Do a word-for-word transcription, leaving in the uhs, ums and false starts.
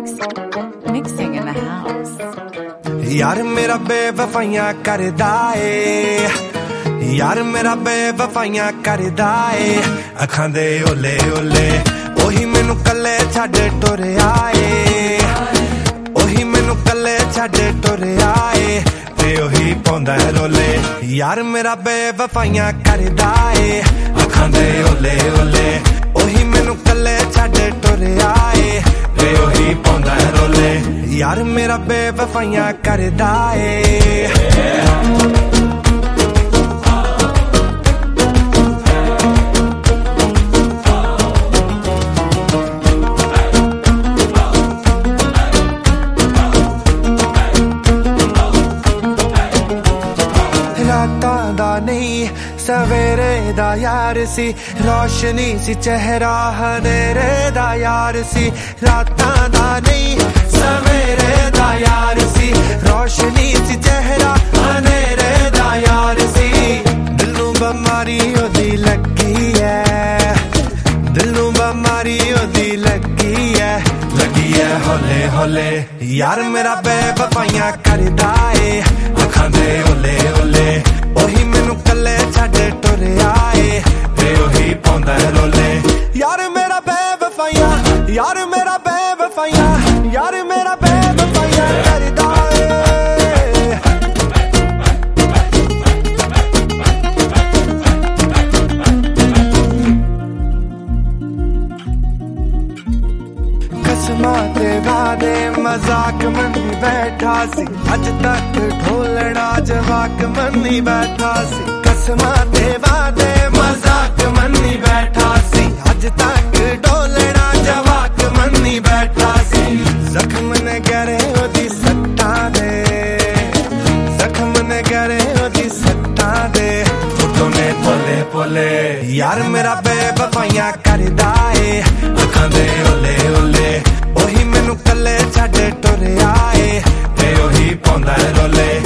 Mixing in the house. यार मेरा बेवफाइयां करदा ए, यार मेरा बेवफाइयां करदा ए, अखां दे ओले ओले ओही मैनू कल्ले छड्ड टुरिया ए, ओही मैनू कल्ले छड्ड टुरिया ए, ते ओही पौंदा रोले। यार मेरा बेवफाइयां करदा ए, अखां दे ओले ओले ओही मैनू कल्ले छड्ड टुरिया ए, ते ओही पौंदा रोले। यार मेरा बेवफाइयां करदा ए। रातां दा नहीं सवेरे दा यार सी, रोशनी सी चेहरा हनेरे दा यार सी। रातां दा नहीं सवेरे दा यार सी, रोशनी सी चेहरा हनेरे दा यार सी। दिल नूं बीमारी ओदी लगी है, दिल नूं बीमारी ओदी लगी है, लगी है होले होले। यार मेरा बेवफाइयां करदा ए, अखां दे ओले ओले ओही मैनू कल्ले छड्ड टुरिया ए, ते ओही पौंदा रोले। यार मेरा बेवफाइयां, यार मेरा बेवफाइयां, यार मेरा बेवफाइयां करदा ए। कसमां ते वादे मजाक मनी बैठा सी, अज तक ढोलना जवाक मनी बैठा सी। कसमां ते वादे मजाक मनी बैठा सी, अज तक ढोलना जवाक मनी बैठा सी। जख्म ने गरे ओदी सट्टां दे, जख्म ने गरे ओदी सट्टां दे, फुटों ने पोले पोले। यार मेरा बेवफाइयां करदा ए, अखां दे ओले ओले ओही मैनू कल्ले छड्ड टुरिया ए, ते ओही पौंदा रोले।